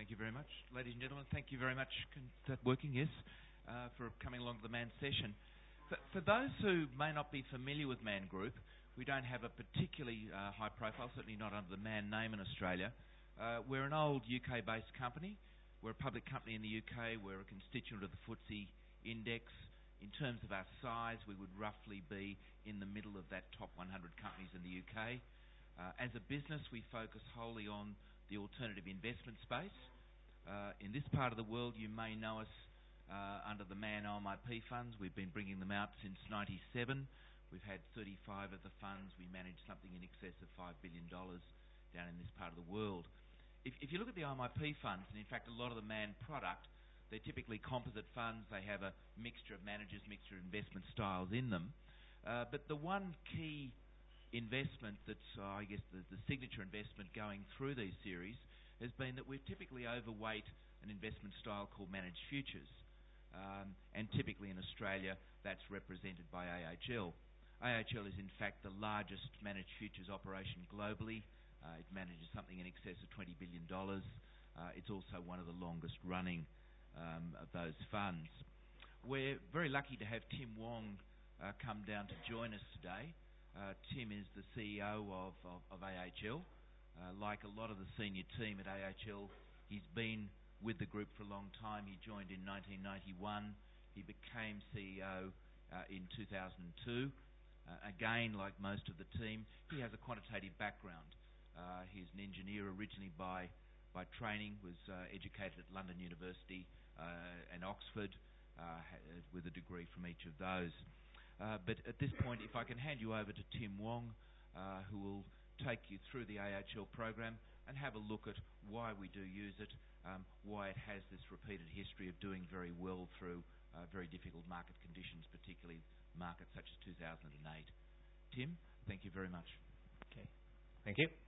Thank you very much. Ladies and gentlemen, thank you very much. Is that working? Yes. For coming along to the Man session. For those who may not be familiar with Man Group, we don't have a particularly high profile, certainly not under the Man name in Australia. We're an old UK-based company. We're a public company in the UK. We're a constituent of the FTSE Index. In terms of our size, we would roughly be in the middle of that top 100 companies in the UK. As a business, we focus wholly on the alternative investment space. In this part of the world, you may know us under the Man OMIP funds. We've been bringing them out since '97. We've had 35 of the funds. We manage something in excess of $5 billion down in this part of the world. If you look at the OMIP funds, and in fact a lot of the Man product, they're typically composite funds. They have a mixture of managers, mixture of investment styles in them. But the one key investment that's, I guess, the signature investment going through these series has been that we're typically overweight an investment style called managed futures. And typically in Australia, that's represented by AHL. AHL is in fact the largest managed futures operation globally. It manages something in excess of $20 billion. It's also one of the longest running of those funds. We're very lucky to have Tim Wong come down to join us today. Tim is the CEO of AHL. Like a lot of the senior team at AHL, he's been with the group for a long time. He joined in 1991. He became CEO in 2002. Again, like most of the team, he has a quantitative background. He's an engineer originally by training, was educated at London University and Oxford with a degree from each of those. But at this point, if I can hand you over to Tim Wong, who will take you through the AHL program and have a look at why we do use it, why it has this repeated history of doing very well through very difficult market conditions, particularly markets such as 2008. Tim, thank you very much. Okay, thank you.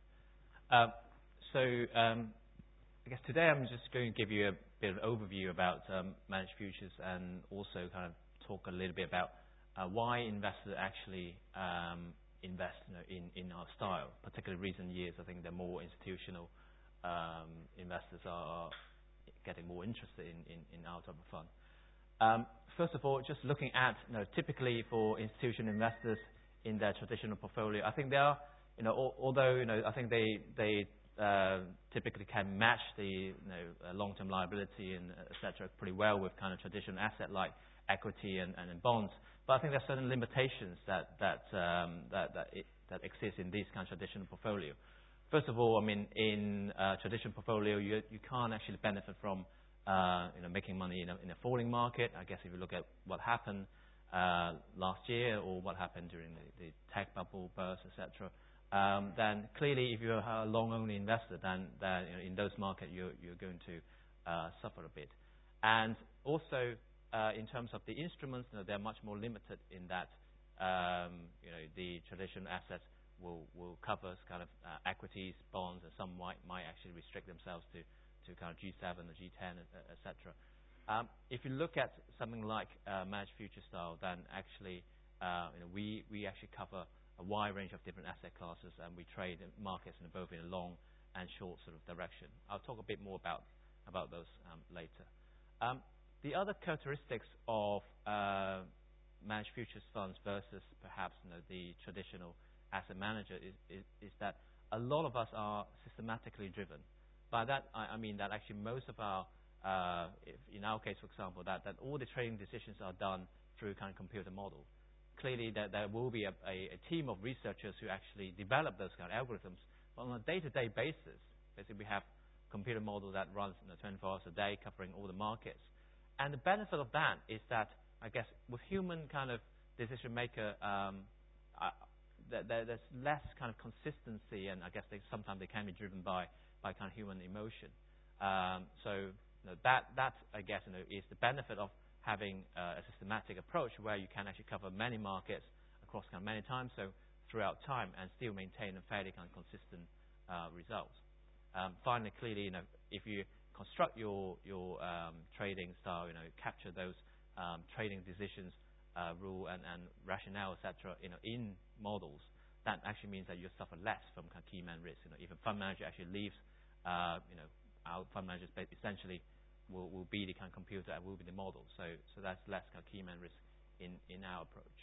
I guess today I'm just going to give you a bit of an overview about managed futures and also kind of talk a little bit about why investors actually invest in our style. Particularly recent years, I think the more institutional investors are getting more interested in our type of fund. First of all, just looking at typically for institutional investors in their traditional portfolio, I think they are although I think they typically can match the long-term liability and etc. pretty well with kind of traditional asset like equity and bonds. But I think there are certain limitations that exist in this kind of traditional portfolio. First of all, I mean, in traditional portfolio, you can't actually benefit from making money in a falling market. I guess if you look at what happened last year or what happened during the tech bubble burst, etc., then clearly if you're a long-only investor, then in those markets you're going to suffer a bit. And also in terms of the instruments, they're much more limited in that the traditional assets will cover kind of equities, bonds, and some might actually restrict themselves to kind of G7 or G10, etc. If you look at something like managed future style, then actually we actually cover a wide range of different asset classes, and we trade in markets both in a long and short sort of direction. I'll talk a bit more about those later. The other characteristics of managed futures funds versus perhaps the traditional asset manager is that a lot of us are systematically driven. By that I mean that actually most of our in our case, for example, that all the trading decisions are done through kind of computer model. Clearly, there will be a team of researchers who actually develop those kind of algorithms. But on a day-to-day basis, basically we have a computer model that runs 24 hours a day, covering all the markets. And the benefit of that is that, I guess, with human kind of decision maker, there's less kind of consistency, and I guess sometimes they can be driven by kind of human emotion. So that I guess is the benefit of having a systematic approach where you can actually cover many markets across kind of many times, so throughout time, and still maintain a fairly kind of consistent results. Finally, clearly, if you construct your trading style, capture those trading decisions, rule and rationale, etc., in models, that actually means that you suffer less from kind of key man risk. If a fund manager actually leaves our fund managers essentially will be the kind of computer and will be the model. So that's less kind of key man risk in our approach.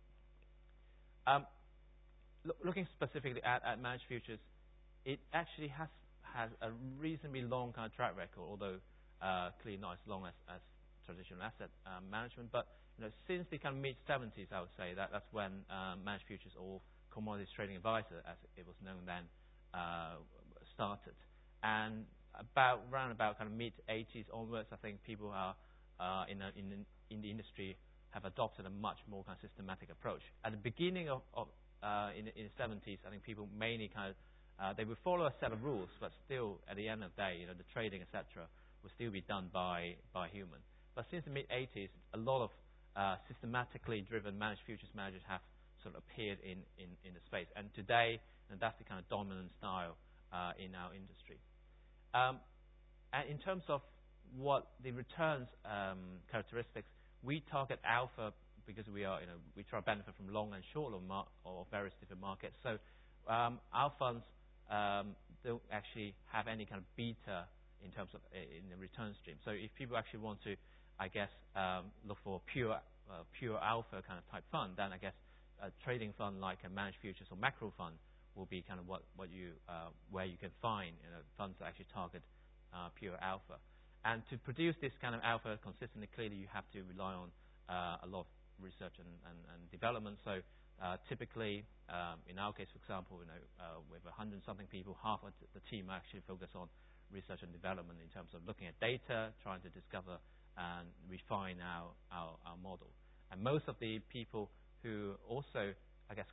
Looking specifically at managed futures, it actually has a reasonably long kind of track record, although clearly not as long as traditional asset management. But since the kind of mid-70s, I would say that's when managed futures or commodities trading advisor, as it was known then, started. And around about kind of mid-80s onwards, I think people are in the industry have adopted a much more kind of systematic approach. At the beginning in the 70s, I think people mainly kind of they would follow a set of rules, but still at the end of the day, the trading, etc., will still be done by human. But since the mid-80s, a lot of systematically driven managed futures managers have sort of appeared in the space, and today, that's the kind of dominant style in our industry. And in terms of what the returns characteristics, we target alpha because we try to benefit from long and short or various different markets. So our funds don't actually have any kind of beta in terms of in the return stream. So if people actually want to, I guess, look for pure alpha kind of type fund, then I guess a trading fund like a managed futures or macro fund will be kind of what you where you can find funds that actually target pure alpha. And to produce this kind of alpha consistently, clearly you have to rely on a lot of research and development. So typically, in our case, for example, with 100-something people, half of the team actually focus on research and development in terms of looking at data, trying to discover and refine our model. And most of the people who also, I guess,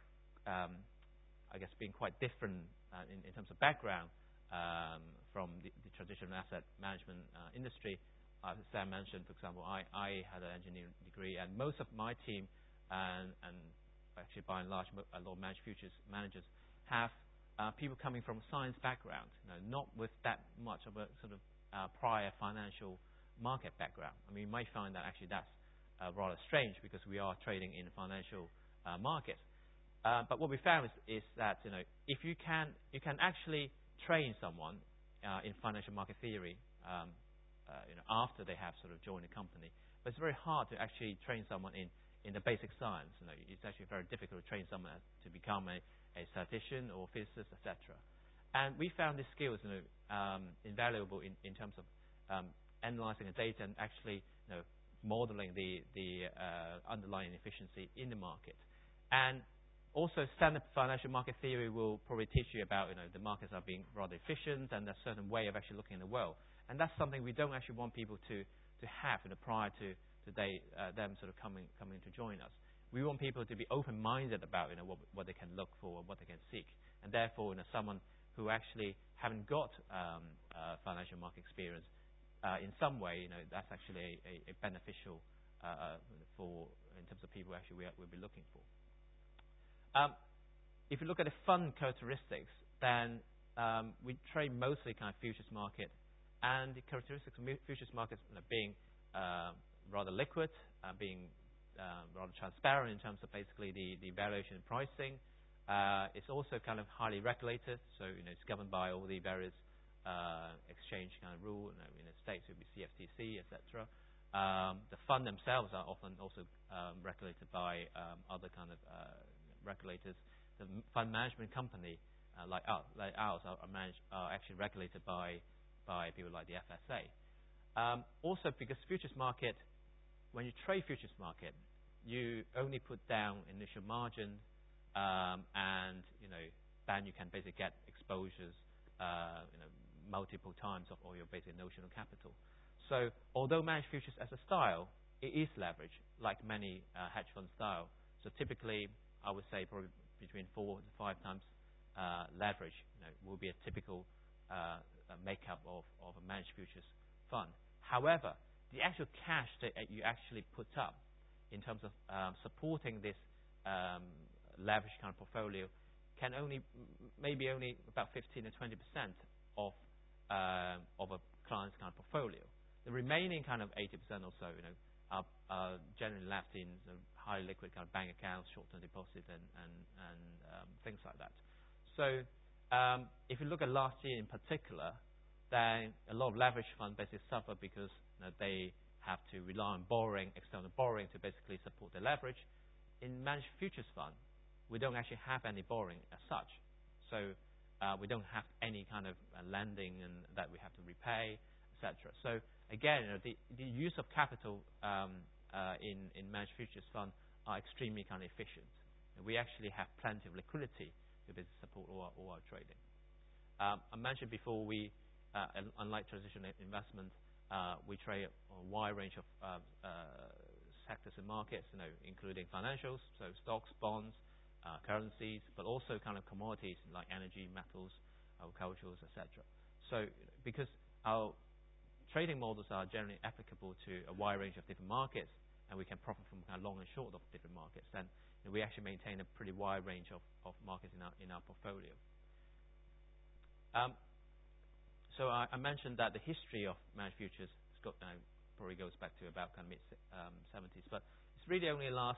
being quite different in terms of background from the traditional asset management industry. As Sam mentioned, for example, I had an engineering degree, and most of my team, and actually by and large, a lot of managed futures managers have people coming from a science background, not with that much of a sort of prior financial market background. I mean, you might find that actually that's rather strange because we are trading in a financial market. But what we found is that if you can actually train someone in financial market theory after they have sort of joined the company, but it's very hard to actually train someone in the basic science. It's actually very difficult to train someone to become a statistician or physicist, etc. And we found these skills invaluable in terms of analyzing the data and actually modeling the underlying efficiency in the market. And also, standard financial market theory will probably teach you about the markets are being rather efficient and a certain way of actually looking at the world. And that's something we don't actually want people to have prior to them sort of coming to join us. We want people to be open-minded about what they can look for, what they can seek, and therefore someone who actually haven't got financial market experience in some way, that's actually a beneficial for in terms of people actually we'll be looking for. If you look at the fund characteristics, then we trade mostly kind of futures market, and the characteristics of futures markets being rather liquid, being rather transparent in terms of basically the valuation and pricing. It's also kind of highly regulated, so it's governed by all the various exchange kind of rule. In the States, it would be CFTC, etc. The fund themselves are often also regulated by other kind of regulators. The fund management company like ours are actually regulated by people like the FSA. Also, because futures market, when you trade futures market, you only put down initial margin, and then you can basically get exposures, multiple times of all your basic notional capital. So, although managed futures as a style, it is leveraged like many hedge fund style. So, typically, I would say probably between 4 to 5 times leverage will be a typical makeup of a managed futures fund. However, the actual cash that you actually put up in terms of supporting this leverage kind of portfolio can maybe only about 15 to 20% of a client's kind of portfolio. The remaining kind of 80% or so, are generally left in highly liquid kind of bank accounts, short-term deposits, and things like that. So, if you look at last year in particular, then a lot of leverage funds basically suffer because they have to rely on borrowing, external borrowing, to basically support their leverage. In managed futures fund, we don't actually have any borrowing as such. So we don't have any kind of lending and that we have to repay, etc. So again, the use of capital in managed futures fund are extremely kind of efficient. And we actually have plenty of liquidity to basically support all our trading. I mentioned before, we unlike traditional investment, we trade a wide range of sectors and markets, including financials, so stocks, bonds, currencies, but also kind of commodities like energy, metals, agriculturals, etc. So because our trading models are generally applicable to a wide range of different markets, and we can profit from kind of long and short of different markets, then we actually maintain a pretty wide range of markets in our portfolio. So I mentioned that the history of managed futures probably goes back to about kind of mid-70s, but it's really only last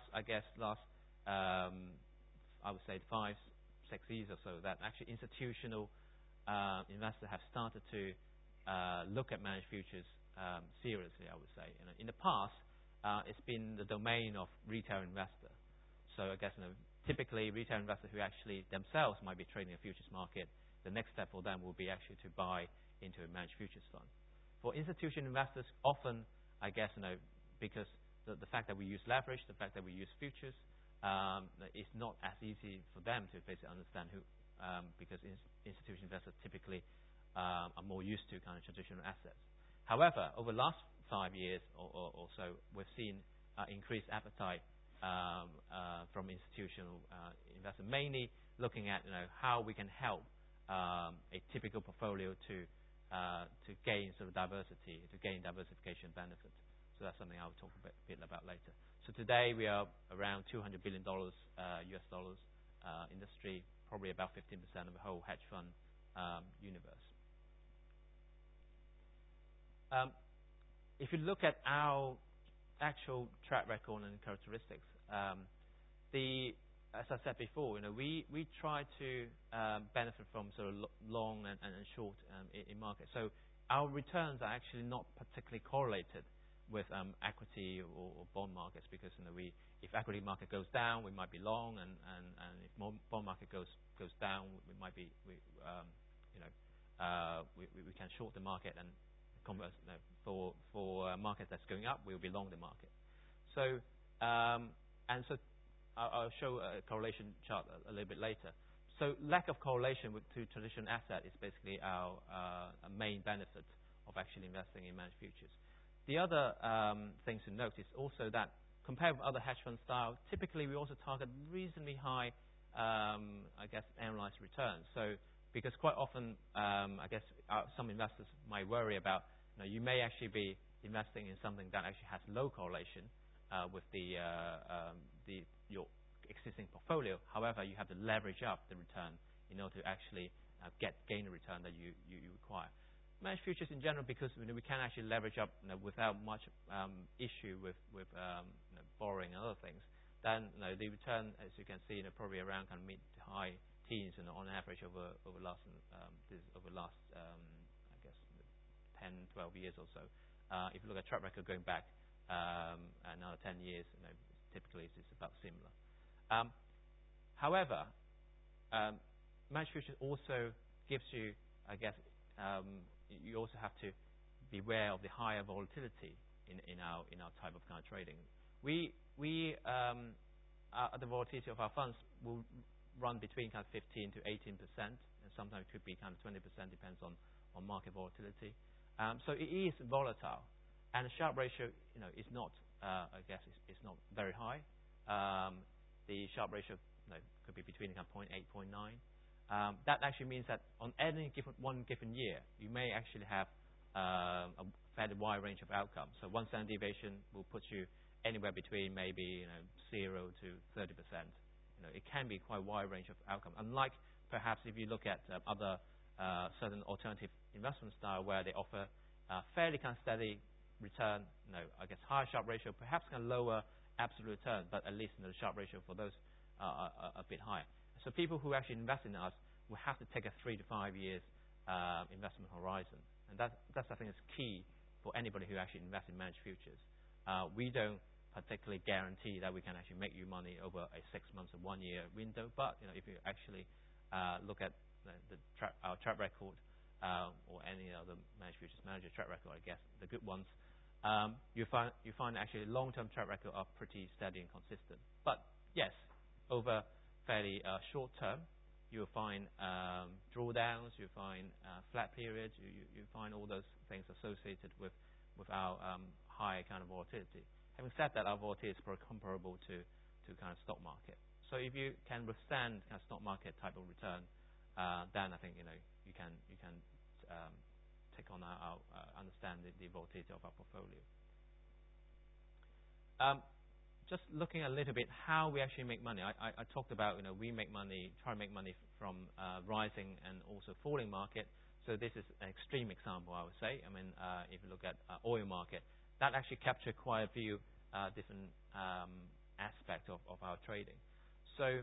I would say 5-6 years or so that actually institutional investors have started to look at managed futures seriously, I would say. In the past, it's been the domain of retail investor. So I guess typically retail investors who actually themselves might be trading a futures market, the next step for them will be actually to buy into a managed futures fund. For institutional investors, often, I guess, because the fact that we use leverage, the fact that we use futures, it's not as easy for them to basically understand because institutional investors typically are more used to kind of traditional assets. However, over the last 5 years or so, we've seen increased appetite from institutional investors, mainly looking at how we can help a typical portfolio to gain sort of diversity, to gain diversification benefit. So that's something I'll talk a bit about later. So today we are around $200 billion US dollars industry, probably about 15% of the whole hedge fund universe. If you look at our actual track record and characteristics, as I said before, we try to benefit from sort of long and short in market. So our returns are actually not particularly correlated with equity or bond markets, because if equity market goes down, we might be long, and if bond market goes down, we might be we can short the market, and converse, for market that's going up, we'll be long the market. So so I'll show a correlation chart a little bit later. So lack of correlation to traditional asset is basically our main benefit of actually investing in managed futures. The other thing to note is also that compared with other hedge fund style, typically we also target reasonably high, annualized returns. So because quite often, some investors might worry about, you may actually be investing in something that actually has low correlation with your existing portfolio. However, you have to leverage up the return in order to actually gain the return that you require. Managed futures in general, because we can actually leverage up without much issue with borrowing and other things, then the return, as you can see, probably around kind of mid to high teens, on average over last 10, 12 years or so. If you look at track record going back another 10 years, typically it's about similar. However, managed futures also gives you, you also have to be aware of the higher volatility in our type of kind of trading. The volatility of our funds will run between kind of 15 to 18%, and sometimes it could be kind of 20%, depends on market volatility. So it is volatile, and the Sharpe ratio, is not, it's not very high. The Sharpe ratio could be between kind of 0.8, 0.9. That actually means that on any one given year, you may actually have a fairly wide range of outcomes. So one standard deviation will put you anywhere between maybe 0 to 30%. It can be quite a wide range of outcomes. Unlike perhaps if you look at other certain alternative investment style where they offer fairly kind of steady return, higher Sharpe ratio, perhaps kind of lower absolute return, but at least the Sharpe ratio for those are a bit higher. So people who actually invest in us will have to take a 3 to 5 years investment horizon And that's I think is key for anybody who actually invests in managed futures. We don't particularly guarantee that we can actually make you money over a 6 months or 1 year window, but if you actually look at our track record or any other managed futures manager track record, I guess the good ones, you find actually long-term track record are pretty steady and consistent. But yes, over fairly short term, you'll find drawdowns, you find flat periods, you find all those things associated with our high kind of volatility. Having said that, our volatility is very comparable to kind of stock market. So if you can withstand kind of stock market type of return, then I think you can take on our understand the volatility of our portfolio. Just looking a little bit how we actually make money. I talked about we make money, try to make money from rising and also falling market. So this is an extreme example, I would say. I mean, if you look at oil market, that actually captured quite a few different aspects of our trading. So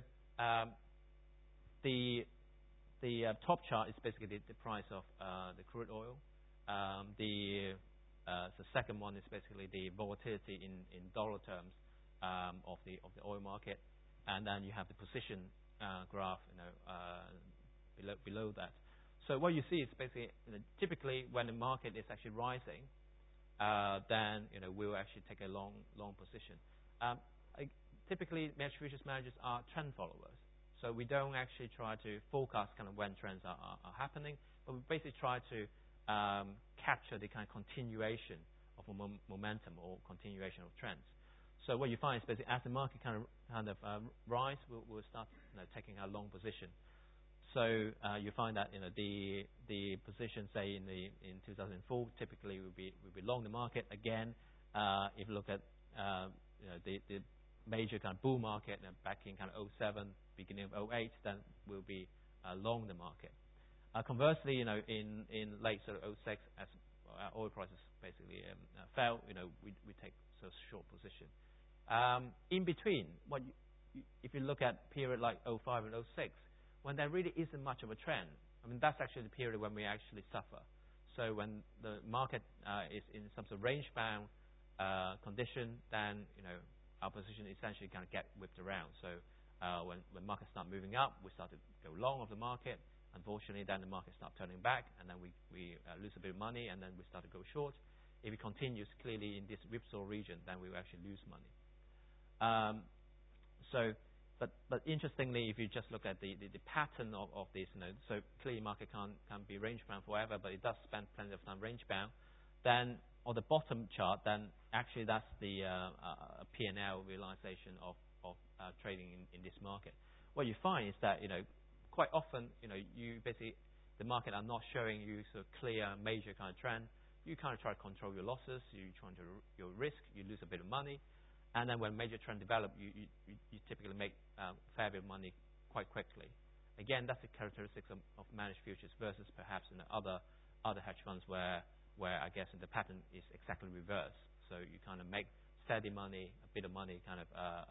the top chart is basically the price of the crude oil. The second one is basically the volatility in dollar terms of the oil market, and then you have the position graph below that. So what you see is basically typically when the market is actually rising, then we'll actually take a long position. Typically, managed futures managers are trend followers, so we don't actually try to forecast kind of when trends are happening, but we basically try to capture the kind of continuation of a momentum or continuation of trends. So what you find is basically as the market kind of rise, we'll start taking a long position. So you find that the position, say in 2004, typically will be long the market. Again, if you look at the major kind of bull market back in kind of 07, beginning of 08, then we'll be long the market. Conversely, in late sort of 06, as oil prices basically fell, we take sort of short position. In between, if you look at period like 05 and 06, when there really isn't much of a trend, I mean that's actually the period when we actually suffer. So when the market is in some sort of range bound condition, then our position essentially kind of get whipped around. So when markets start moving up, we start to go long of the market. Unfortunately, then the market starts turning back, and then we lose a bit of money, and then we start to go short. If it continues clearly in this whipsaw region, then we will actually lose money. But interestingly, if you just look at the pattern of this, so clearly market can't be range bound forever, but it does spend plenty of time range bound. Then on the bottom chart, then actually that's the P&L realization of trading in this market. What you find is that quite often you basically the market are not showing you sort of clear major kind of trend. You kind of try to control your losses, you try to your risk, you lose a bit of money. And then when major trend develop, you typically make a fair bit of money quite quickly. Again, that's the characteristics of managed futures versus perhaps in other hedge funds where I guess the pattern is exactly reverse. So you kind of make steady money, a bit of money kind of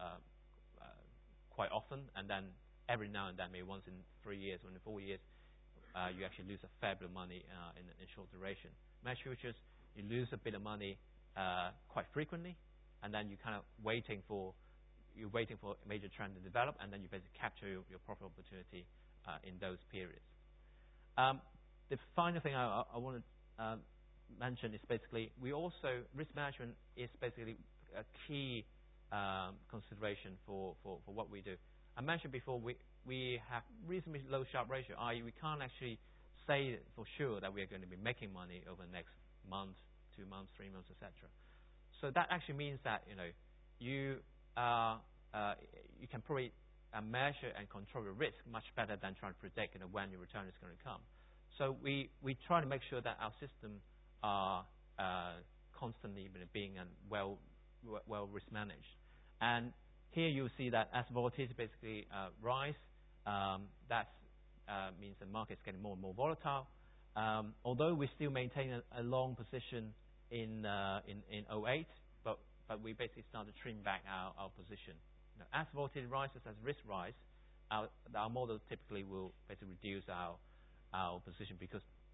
quite often, and then every now and then, maybe once in 3 years or in 4 years, you actually lose a fair bit of money in short duration. Managed futures, you lose a bit of money quite frequently, and then you kind of waiting for a major trend to develop, and then you basically capture your profit opportunity in those periods. The final thing I want to mention is basically risk management is basically a key consideration for what we do. I mentioned before we have reasonably low Sharpe ratio, i.e. we can't actually say for sure that we are going to be making money over the next month, 2 months, 3 months, etc. So that actually means that you can probably measure and control your risk much better than trying to predict when your return is going to come. So we try to make sure that our system are constantly being well risk managed. And here you'll see that as volatility basically rise, that means the market's getting more and more volatile. Although we still maintain a long position in 08, but we basically start to trim back our position. As volatility rises, as risk rise, our model typically will basically reduce our position because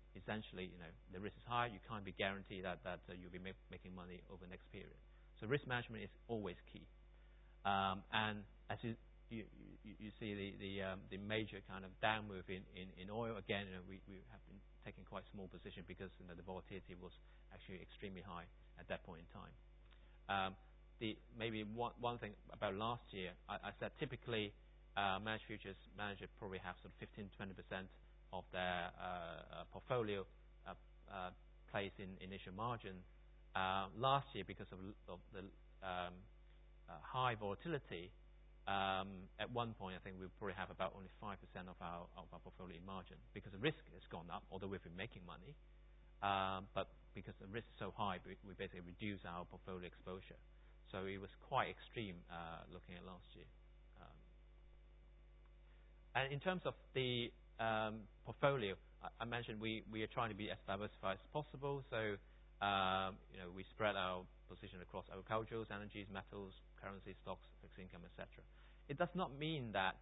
essentially, the risk is high. You can't be guaranteed that you'll be making money over the next period. So risk management is always key. And as you see the major kind of down move in oil, again, we have been taking quite small position because the volatility was actually extremely high at that point in time. Maybe one thing about last year, I said typically managed futures managers probably have sort of 15-20% of their portfolio placed in initial margin. Last year, because of the high volatility, at one point I think we probably have about only 5% of our portfolio in margin because the risk has gone up, although we've been making money. But because the risk is so high, we basically reduce our portfolio exposure. So it was quite extreme looking at last year. And in terms of the portfolio, I mentioned we are trying to be as diversified as possible. So we spread our position across agriculturals, energies, metals, currency, stocks, fixed income, etc. It does not mean that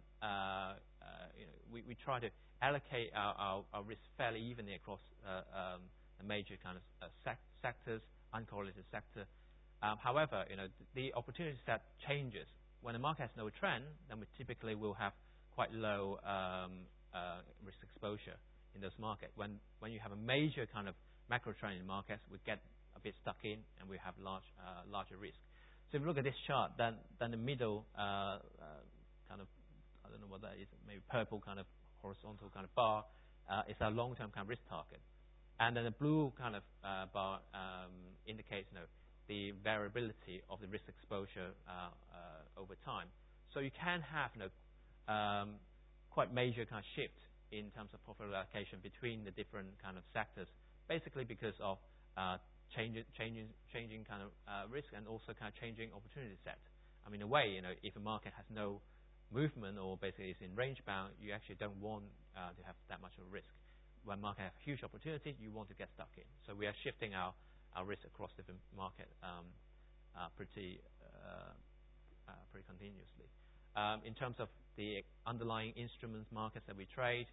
we try to allocate our risk fairly evenly across the major kind of sectors, uncorrelated sector. However, the opportunity set changes. When the market has no trend, then we typically will have quite low risk exposure in those markets. When you have a major kind of macro trend in markets, we get a bit stuck in and we have larger risk. So if you look at this chart, then the middle kind of, I don't know what that is, maybe purple kind of horizontal kind of bar is our long-term kind of risk target. And then the blue kind of bar indicates the variability of the risk exposure over time. So you can have quite major kind of shift in terms of portfolio allocation between the different kind of sectors, basically because of changing kind of risk and also kind of changing opportunity set. I mean, in a way, if a market has no movement or basically is in range bound, you actually don't want to have that much of a risk. When market have huge opportunity, you want to get stuck in. So we are shifting our risk across different market pretty continuously. In terms of the underlying instruments markets that we trade,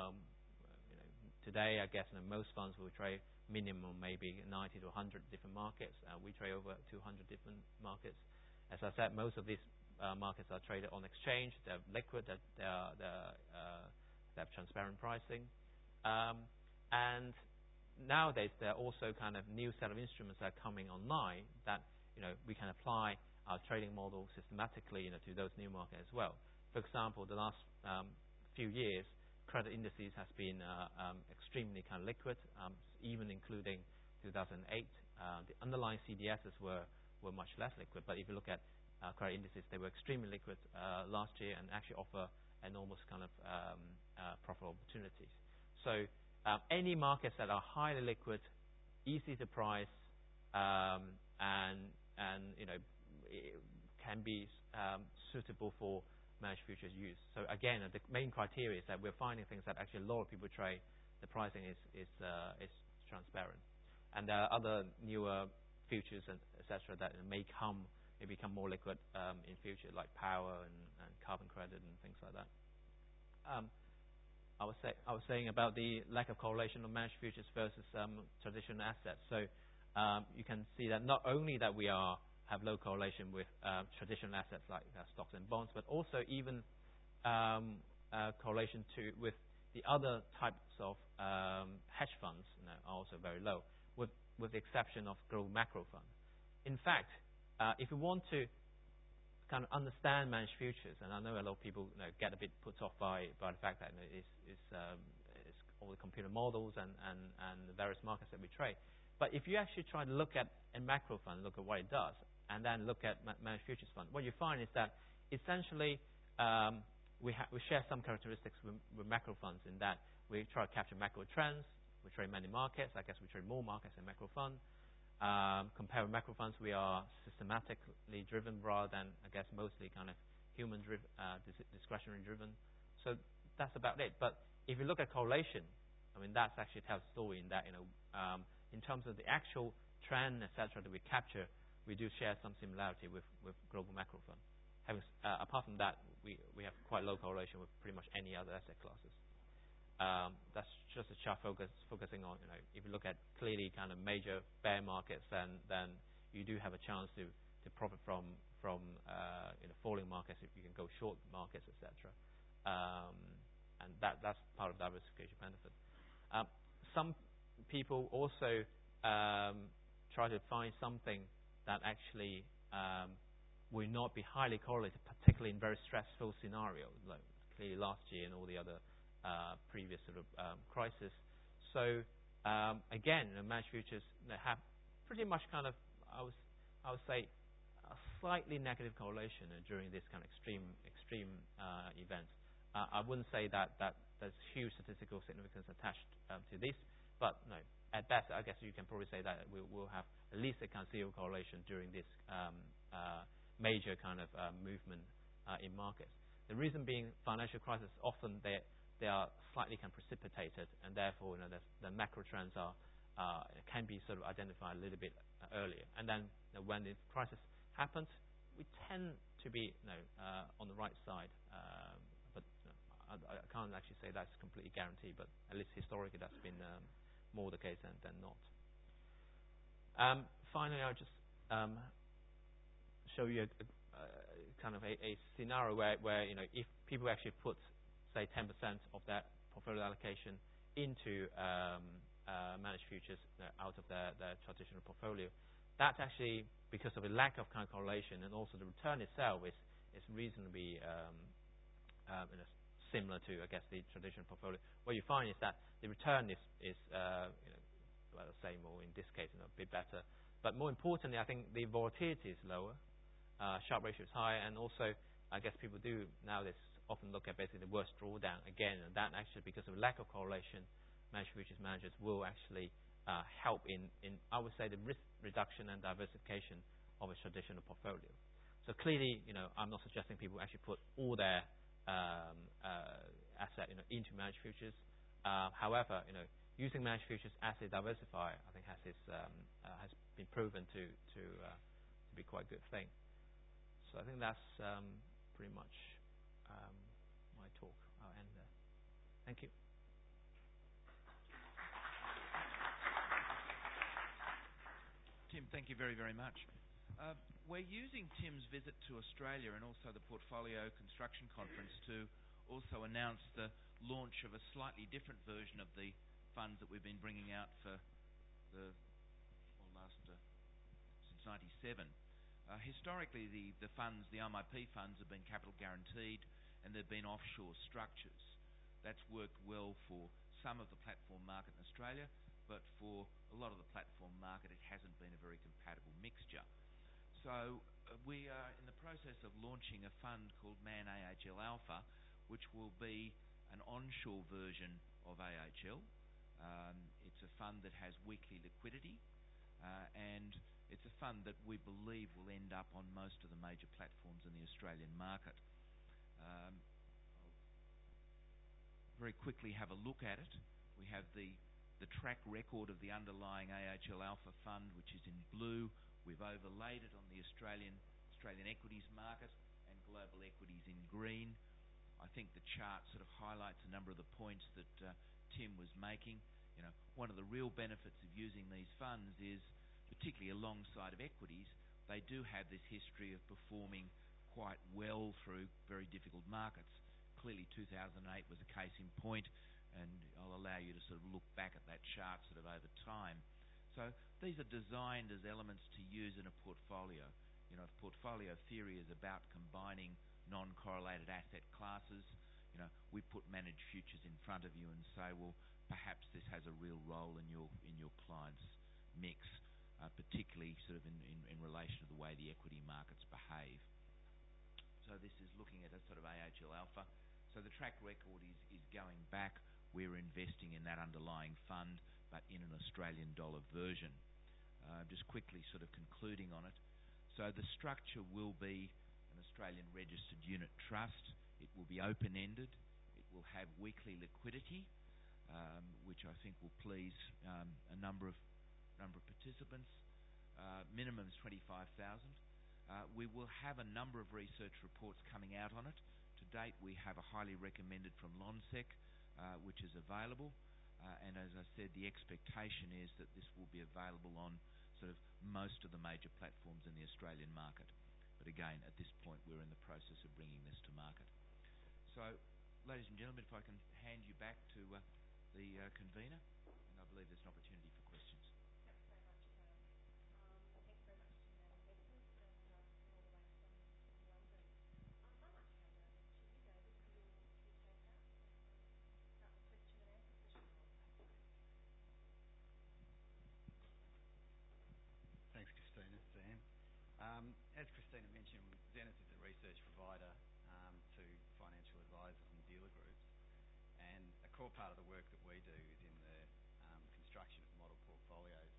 today I guess most funds will trade minimum maybe 90 to 100 different markets. We trade over 200 different markets. As I said, most of these markets are traded on exchange. They're liquid. They have transparent pricing. And nowadays there are also kind of new set of instruments that are coming online that we can apply our trading model systematically to those new markets as well. For example, the last few years, credit indices has been extremely kind of liquid, even including 2008. The underlying CDSs were much less liquid, but if you look at credit indices, they were extremely liquid last year and actually offer enormous kind of profit opportunities. So any markets that are highly liquid, easy to price, and can be suitable for managed futures use. So again, the main criteria is that we're finding things that actually a lot of people trade. The pricing is transparent, and there are other newer futures and etc. that may become more liquid in future, like power and carbon credit and things like that. I was saying about the lack of correlation of managed futures versus traditional assets. So you can see that not only that we have low correlation with traditional assets like stocks and bonds, but also even correlation with the other types of hedge funds are also very low, with the exception of global macro funds. In fact, if you want to kind of understand managed futures, and I know a lot of people get a bit put off by the fact that it's all the computer models and the various markets that we trade. But if you actually try to look at a macro fund, look at what it does, and then look at managed futures fund, what you find is that essentially we share some characteristics with macro funds in that we try to capture macro trends. We trade many markets. I guess we trade more markets than macro funds. Compared with macro funds, we are systematically driven rather than, I guess, mostly kind of human-driven, discretionary driven. So that's about it. But if you look at correlation, I mean, that actually tells a story in that, in terms of the actual trend, etc., that we capture, we do share some similarity with global macro fund. Apart from that, we have quite low correlation with pretty much any other asset classes. That's just a chart focusing on, if you look at clearly kind of major bear markets, then you do have a chance to profit from falling markets if you can go short markets, etc. And that's part of diversification benefit. Some people also try to find something that actually will not be highly correlated, particularly in very stressful scenarios, like clearly last year and all the other previous sort of crisis. So again, managed futures have pretty much kind of, I would say, a slightly negative correlation during this kind of extreme events. I wouldn't say that there's huge statistical significance attached to this, but no, at best, I guess you can probably say that we'll have at least a kind of zero correlation during this major kind of movement in markets. The reason being, financial crisis often they are slightly kind of precipitated, and therefore the macro trends can be sort of identified a little bit earlier. And then when the crisis happens, we tend to be on the right side. But I can't actually say that's completely guaranteed, but at least historically that's been more the case than not. Finally, I'll just show you kind of a scenario where if people actually put, say, 10% of that portfolio allocation into managed futures out of their traditional portfolio, that's actually because of a lack of kind of correlation, and also the return itself is reasonably similar to, I guess, the traditional portfolio. What you find is that the return is about the same, or in this case, a bit better. But more importantly, I think the volatility is lower, Sharpe ratio is higher, and also, I guess people do nowadays often look at basically the worst drawdown again, and that actually, because of lack of correlation, managed futures managers will actually help in I would say the risk reduction and diversification of a traditional portfolio. So clearly, I'm not suggesting people actually put all their asset into managed futures. However, using managed futures as a diversifier, I think has been proven to be quite a good thing. So I think that's pretty much my talk. I'll end there. Thank you. Tim, thank you very, very much. We're using Tim's visit to Australia and also the Portfolio Construction Conference to also announce the launch of a slightly different version of the funds that we've been bringing out for since '97. Historically, the funds, the MIP funds, have been capital guaranteed, and they've been offshore structures. That's worked well for some of the platform market in Australia, but for a lot of the platform market, it hasn't been a very compatible mixture. So we are in the process of launching a fund called Man AHL Alpha, which will be an onshore version of AHL. It's a fund that has weekly liquidity, and it's a fund that we believe will end up on most of the major platforms in the Australian market. I'll very quickly have a look at it. We have the track record of the underlying AHL Alpha fund, which is in blue. We've overlaid it on the Australian equities market and global equities in green. I think the chart sort of highlights a number of the points that Tim was making. One of the real benefits of using these funds is, particularly alongside of equities, they do have this history of performing quite well through very difficult markets. Clearly 2008 was a case in point, and I'll allow you to sort of look back at that chart sort of over time. So these are designed as elements to use in a portfolio. Portfolio theory is about combining non-correlated asset classes. We put managed futures in front of you and say, well, perhaps this has a real role in your client's mix, particularly sort of in relation to the way the equity markets behave. So this is looking at a sort of AHL Alpha. So the track record is going back. We're investing in that underlying fund, but in an Australian dollar version. Just quickly sort of concluding on it. So the structure will be an Australian registered unit trust. It will be open-ended. It will have weekly liquidity, which I think will please a number of participants. Minimum is 25,000. We will have a number of research reports coming out on it. To date, we have a highly recommended from Lonsec, which is available. And as I said, the expectation is that this will be available on sort of most of the major platforms in the Australian market. But again, at this point, we're in the process of bringing this to market. So, ladies and gentlemen, if I can hand you back to the convener, and I believe there's an opportunity for questions. Thanks very much, Sam. Thank you very much to Man Investors and all the way from London. I might hand over to you, David, for your key takeouts and start the question and answer session. Thanks, Christina. Sam. As Christina mentioned, Zenith is a research provider to financial advisors and dealer groups, and a core part of the work that we do is in the construction of model portfolios.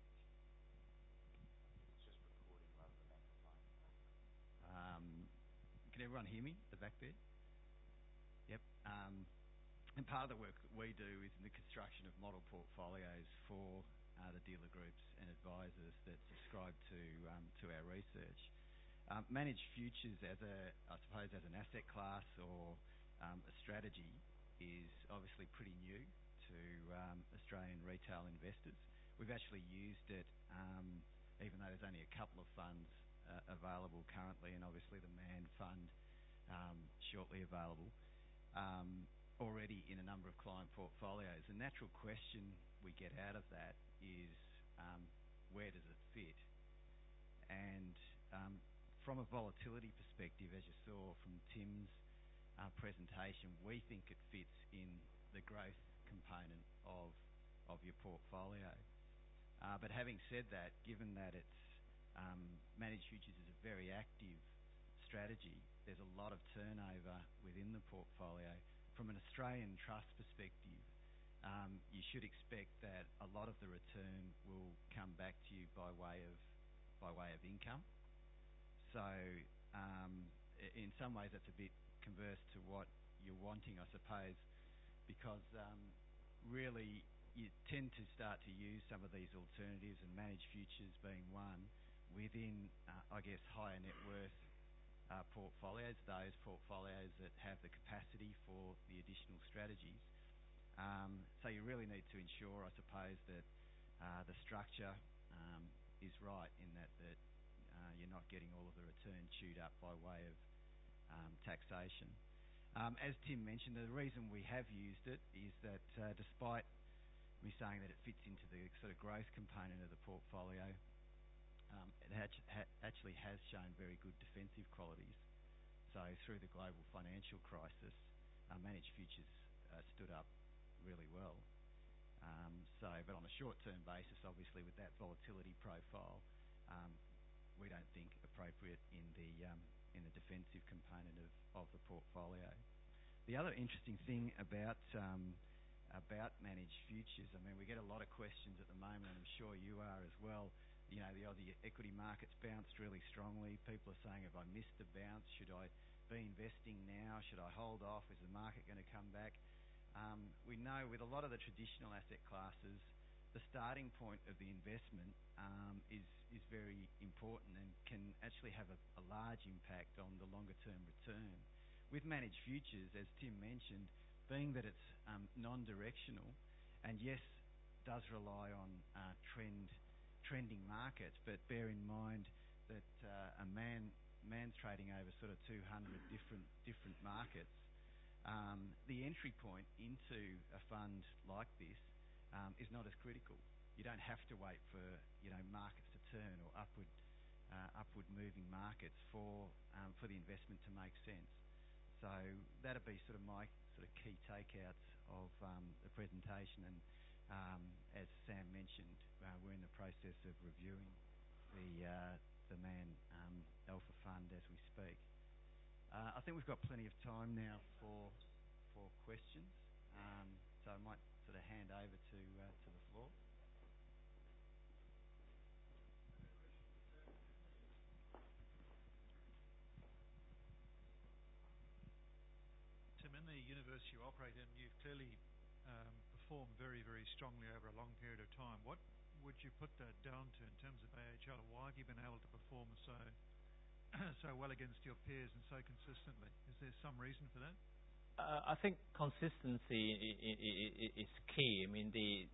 It's just recording rather than amplifying. Can everyone hear me at the back there? Yep. And part of the work that we do is in the construction of model portfolios for the dealer groups and advisors that subscribe to our research. Managed futures as I suppose as an asset class or a strategy is obviously pretty new to Australian retail investors. We've actually used it, even though there's only a couple of funds available currently, and obviously the Man Fund shortly available, already in a number of client portfolios. The natural question we get out of that is, where does it fit? And from a volatility perspective, as you saw from Tim's presentation, we think it fits in the growth component of your portfolio. But having said that, given that it's managed futures is a very active strategy, there's a lot of turnover within the portfolio. From an Australian trust perspective, you should expect that a lot of the return will come back to you by way of income. So, in some ways, that's a bit converse to what you're wanting, I suppose, because really you tend to start to use some of these alternatives, and managed futures being one, within, I guess, higher net worth portfolios, those portfolios that have the capacity for the additional strategies. So you really need to ensure, I suppose, that the structure is right in that you're not getting all of the return chewed up by way of taxation. As Tim mentioned, the reason we have used it is that despite me saying that it fits into the sort of growth component of the portfolio, it actually has shown very good defensive qualities. So through the global financial crisis, managed futures stood up really well. But on a short-term basis, obviously with that volatility profile, we don't think appropriate in the defensive component of the portfolio. The other interesting thing about managed futures, I mean, we get a lot of questions at the moment, and I'm sure you are as well. You know, the Aussie equity market's bounced really strongly. People are saying, have I missed the bounce? Should I be investing now? Should I hold off? Is the market going to come back? We know with a lot of the traditional asset classes, the starting point of the investment is very important and can actually have a large impact on the longer term return. With managed futures, as Tim mentioned, being that it's non-directional, and yes, does rely on trending markets, but bear in mind that man's trading over sort of 200 different markets. The entry point into a fund like this is not as critical. You don't have to wait for markets to turn or upward moving markets for the investment to make sense. So that'd be sort of my sort of key takeouts of the presentation. And as Sam mentioned, we're in the process of reviewing the Man Alpha Fund as we speak. I think we've got plenty of time now for questions. So I might sort of hand over to the floor. Tim, in the universe you operate in, you've clearly performed very, very strongly over a long period of time. What would you put that down to in terms of AHL? Why have you been able to perform so well against your peers and so consistently? Is there some reason for that? I think consistency is key. I mean,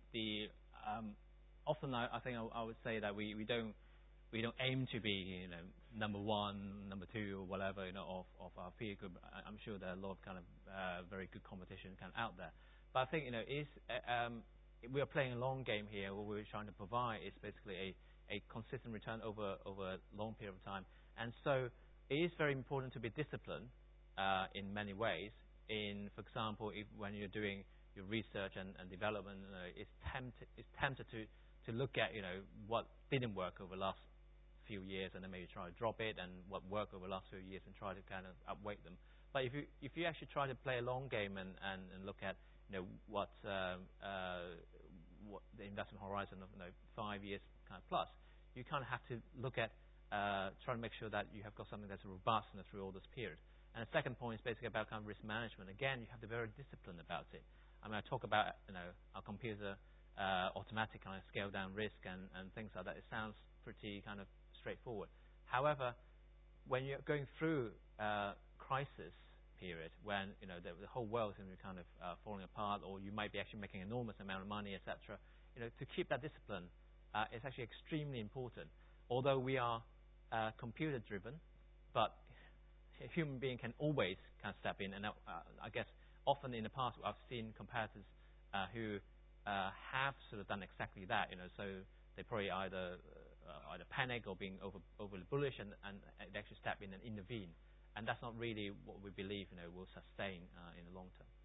often I think I would say that we don't aim to be number one, number two, or whatever of our peer group. I'm sure there are a lot of kind of very good competition kind of out there. But I think we are playing a long game here. What we're trying to provide is basically a consistent return over a long period of time. And so it is very important to be disciplined in many ways. For example, when you're doing your research and development, it's tempted to look at what didn't work over the last few years, and then maybe try to drop it, and what worked over the last few years, and try to kind of outweigh them. But if you actually try to play a long game and look at what the investment horizon of 5 years kind of plus, you kind of have to look at trying to make sure that you have got something that's robust through all this period. And the second point is basically about kind of risk management. Again, you have to be very disciplined about it. I mean, I talk about our computer automatic kind of scale down risk and things like that. It sounds pretty kind of straightforward. However, when you're going through crisis period, when the whole world is going to be kind of falling apart, or you might be actually making an enormous amount of money, etc. To keep that discipline is actually extremely important. Although we are computer driven, but a human being can always kind of step in. And I guess often in the past I've seen competitors who have sort of done exactly that. So they probably either panic or being overly bullish, and they actually step in and intervene. And that's not really what we believe will sustain in the long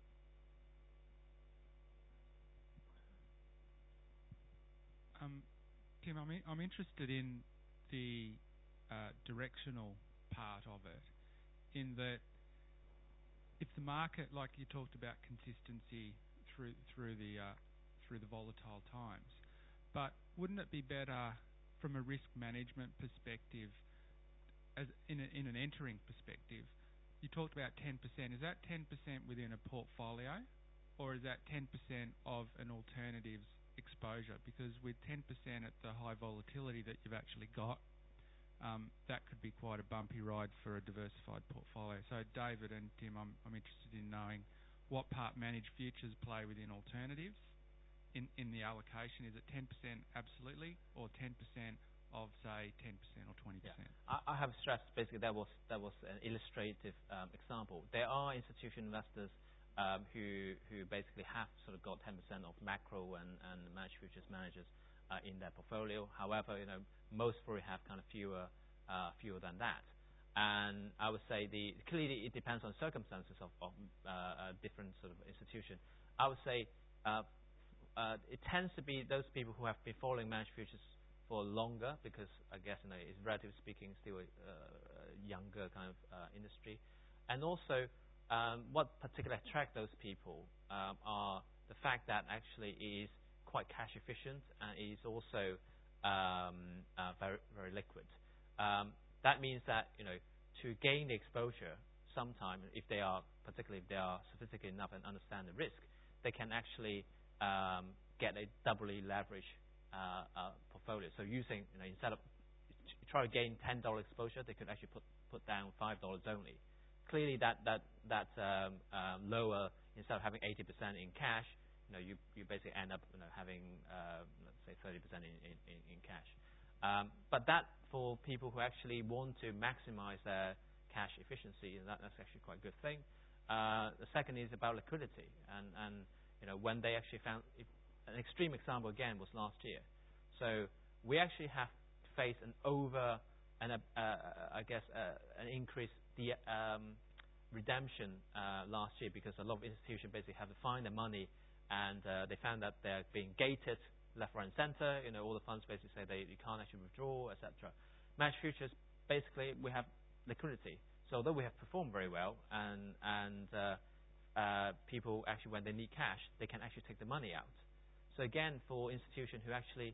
term. Tim, I'm interested in the directional part of it, in that if the market, like you talked about, consistency through the volatile times, but wouldn't it be better from a risk management perspective, as in an entering perspective? You talked about 10%. Is that 10% within a portfolio, or is that 10% of an alternatives exposure? Because with 10% at the high volatility that you've actually got, that could be quite a bumpy ride for a diversified portfolio. So David and Tim, I'm interested in knowing what part managed futures play within alternatives in the allocation. Is it 10% absolutely, or 10% of say 10% or 20%? Yeah. I have stressed basically that was an illustrative example. There are institutional investors who basically have sort of got 10% of macro and managed futures managers in their portfolio. However, most probably have kind of fewer than that. And I would say clearly it depends on circumstances of different sort of institution. I would say it tends to be those people who have been following managed futures for longer, because I guess it's relatively speaking still a younger kind of industry. And also what particularly attract those people are the fact that actually it is quite cash efficient, and it is also very, very liquid. That means that to gain the exposure, sometime particularly if they are sophisticated enough and understand the risk, they can actually get a doubly leveraged portfolio. So using instead of try to gain $10 exposure, they could actually put down $5 only. Clearly, that lower, instead of having 80% in cash, you basically end up having let's say 30% in cash. But that, for people who actually want to maximize their cash efficiency, that's actually quite a good thing. The second is about liquidity, and when they actually found an extreme example again was last year. So we actually have faced an increased redemption last year, because a lot of institutions basically have to find their money, and they found that they're being gated left, right, and centre. All the funds basically say you can't actually withdraw, etc. Managed futures, basically, we have liquidity. So although we have performed very well, and people actually, when they need cash, they can actually take the money out. So again, for institutions who actually,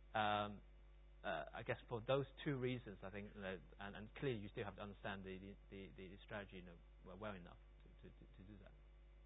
I guess for those two reasons, I think, and clearly you still have to understand the strategy well enough to do that.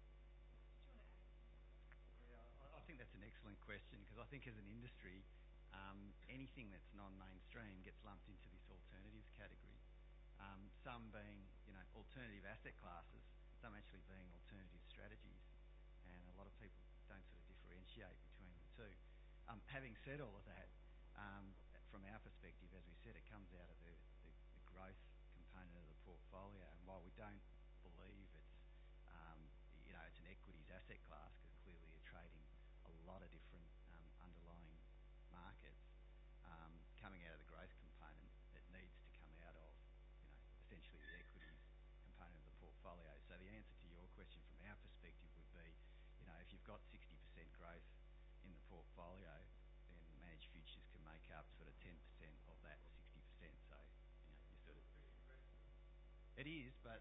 I think that's an excellent question, because I think as an industry, anything that's non-mainstream gets lumped into this alternatives category. Some being, alternative asset classes, them actually being alternative strategies, and a lot of people don't sort of differentiate between the two. Having said all of that, from our perspective, as we said, it comes out of the growth component of the portfolio. And while we don't believe it's it's an equities asset class, because clearly you're trading a lot of different underlying markets, coming out of the growth component, it needs to come out of essentially the equities component of the portfolio. So the answer to your question from our perspective would be, if you've got 60% growth in the portfolio, then managed futures can make up sort of 10% of that 60%. So, you sort of... It is, but...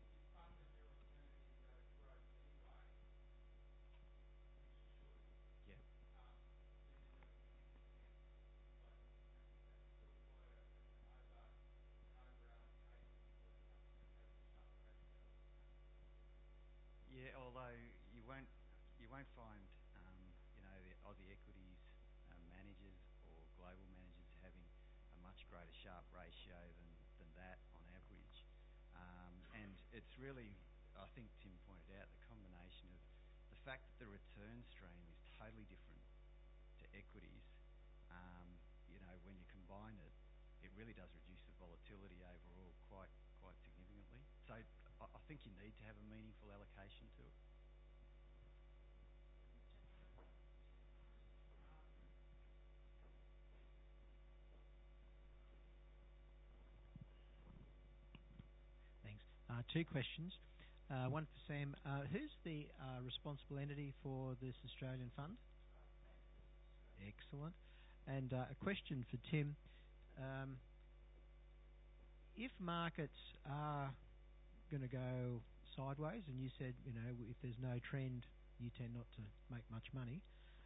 Yeah. Yeah, although you won't find the Aussie equities managers or global managers having a much greater Sharpe ratio than that on average. And it's really, I think Tim pointed out, the combination of the fact that the return stream is totally different to equities. When you combine it, it really does reduce the volatility overall quite significantly. So I think you need to have a meaningful allocation to it. Thanks. Two questions. One for Sam. Who's the responsible entity for this Australian fund? Excellent. And a question for Tim. If markets are going to go sideways, and you said, if there's no trend, you tend not to make much money.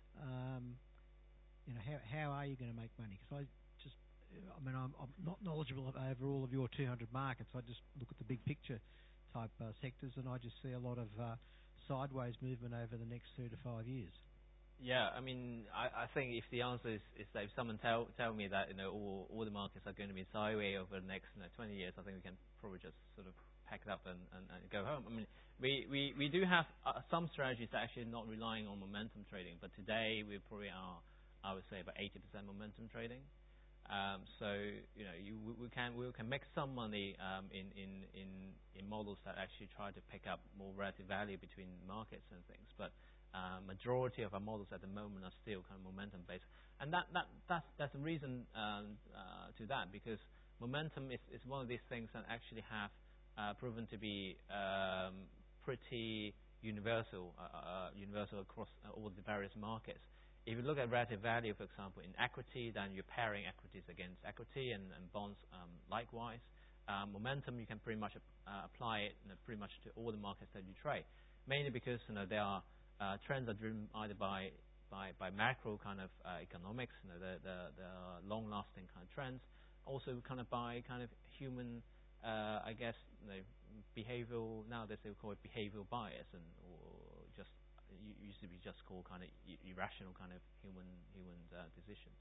How are you going to make money? Because I'm not knowledgeable over all of your 200 markets. I just look at the big picture type sectors, and I just see a lot of sideways movement over the next 3 to 5 years. Yeah, I think if the answer is that if someone tell me that all the markets are going to be sideways over the next 20 years, I think we can probably just sort of pack it up and go home. We do have some strategies that are actually not relying on momentum trading, but today we probably are, I would say, about 80% momentum trading. So we can make some money in models that actually try to pick up more relative value between markets and things, but majority of our models at the moment are still kind of momentum based, and that's the reason to that, because momentum is one of these things that actually have proven to be pretty universal across all the various markets. If you look at relative value, for example, in equity, then you're pairing equities against equity and bonds likewise. Momentum, you can pretty much apply it pretty much to all the markets that you trade, mainly because there are trends are driven either by macro kind of economics, the long-lasting kind of trends, also kind of by kind of human, I guess, behavioral. Nowadays they call it behavioral bias, or just used to be just called kind of irrational kind of human decisions.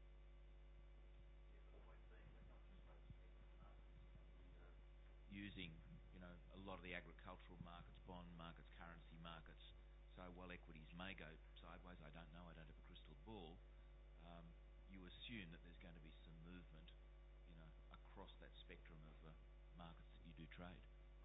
Using a lot of the agricultural markets, bond markets, currency markets. So while equities may go sideways, I don't know, I don't have a crystal ball, you assume that there's going to be some movement across that spectrum of markets that you do trade.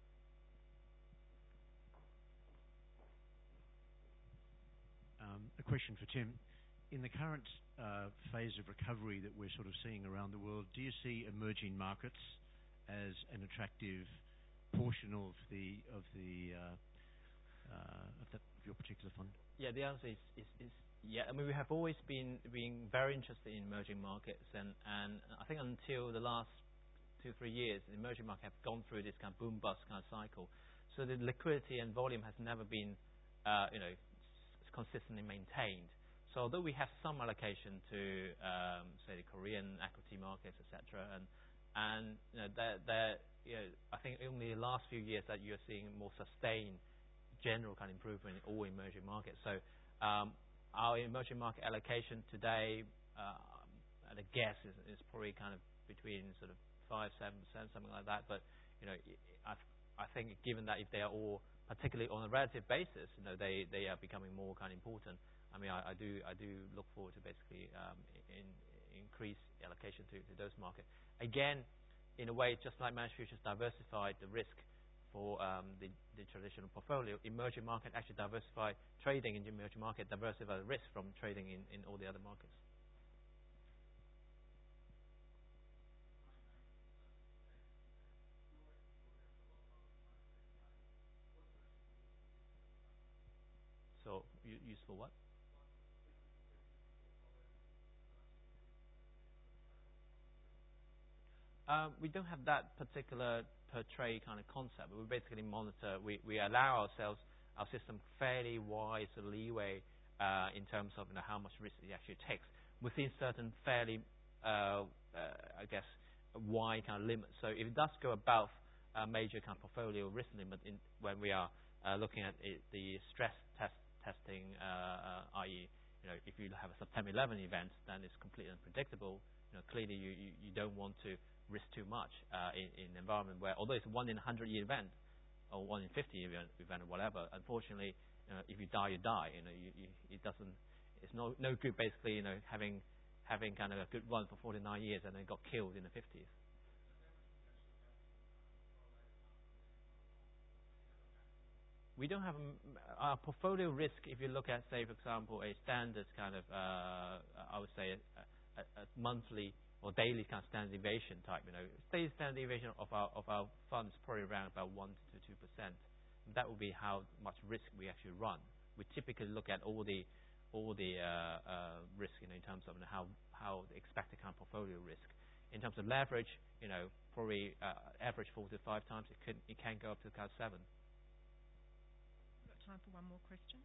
A question for Tim. In the current phase of recovery that we're sort of seeing around the world, do you see emerging markets as an attractive portion of your particular fund? Yeah, the answer is yeah. We have always been very interested in emerging markets, and I think until the last 2-3 years, the emerging market have gone through this kind of boom bust kind of cycle. So the liquidity and volume has never been consistently maintained. So although we have some allocation to say the Korean equity markets, etc., and I think only the last few years that you're seeing more sustained general kind of improvement in all emerging markets. So our emerging market allocation today, at a guess, is probably kind of between sort of 5-7%, something like that. But I think given that if they are all, particularly on a relative basis, they are becoming more kind of important. I mean, I do look forward to basically increase allocation to those markets. Again, in a way, just like managed futures diversified the risk for the traditional portfolio, emerging market actually diversify trading in the emerging market, diversify the risk from trading in all the other markets. So, useful what? We don't have that particular per trade kind of concept. We basically monitor. We allow ourselves, our system, fairly wide sort of leeway in terms of how much risk it actually takes within certain fairly, I guess, wide kind of limits. So if it does go above a major kind of portfolio risk limit, when we are looking at the stress testing, i.e., if you have a September 11 event, then it's completely unpredictable. Clearly, you don't want to risk too much in an environment where, although it's 1 in 100-year event or 1 in 50 event or whatever, unfortunately, if you die, you die. It doesn't. It's no good basically. Having kind of a good run for 49 years and then got killed in the 50s. We don't have our portfolio risk. If you look at, say, for example, a standard kind of, I would say, a monthly or daily kind of standard deviation type. Daily standard deviation of our funds probably around about 1 to 2%. That would be how much risk we actually run. We typically look at all the risk in terms of how the expected kind of portfolio risk. In terms of leverage, probably average 4 to 5 times. It can go up to kind of 7. We've got time for one more question.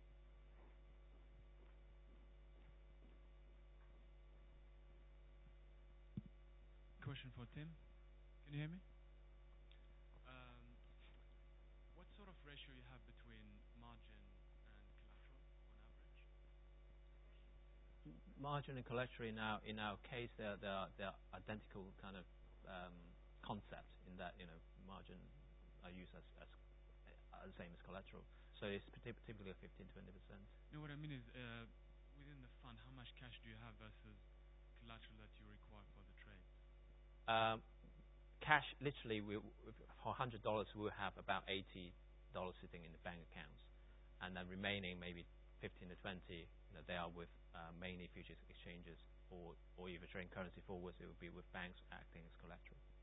Question for Tim. Can you hear me? What sort of ratio you have between margin and collateral on average? Margin and collateral in our case, they're identical kind of concept in that margin are used as the same as collateral. So it's typically 15-20%. No, what I mean is within the fund, how much cash do you have versus collateral that you require for the trade? Cash, literally, for $100, we'll have about $80 sitting in the bank accounts, and then remaining maybe 15 to 20. They are with mainly futures exchanges, or if you're trading currency forwards, it would be with banks acting as collateral.